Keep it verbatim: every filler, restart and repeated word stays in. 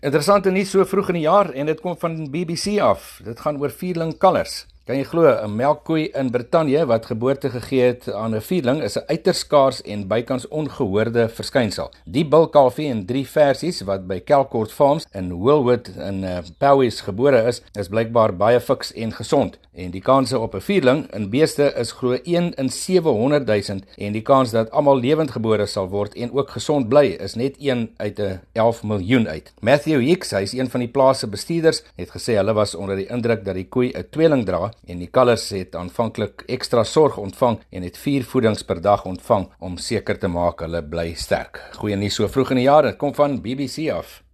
Interessant en nie so vroeg in die jaar en dit kom van B B C af. Dit gaan oor vierling kalvers. Kan jy glo, 'n melkkoei in Brittanje wat geboorte gegee het aan 'n vierling is 'n uiters skaars en bykans ongehoorde verskynsel. Die bulkalfie in drie versies wat by Kelcourt Farms in Woolwood in uh, Powys gebore is, is blykbaar baie fiks en gesond. En die kanse op 'n vierling in beeste is glo een in sewe honderd duisend en die kans dat almal lewend gebore sal word en ook gesond bly is net een uit 'n elf miljoen uit. Matthew Hicks, hy is een van die plaas se bestuurders, het gesê hulle was onder die indruk dat die koei 'n tweeling dra en die kalvers het aanvanklik ekstra sorg ontvang en het vier voedings per dag ontvang om seker te maak hulle bly sterk. Goeie nuus so vroeg in die jaar, dit kom van B B C af.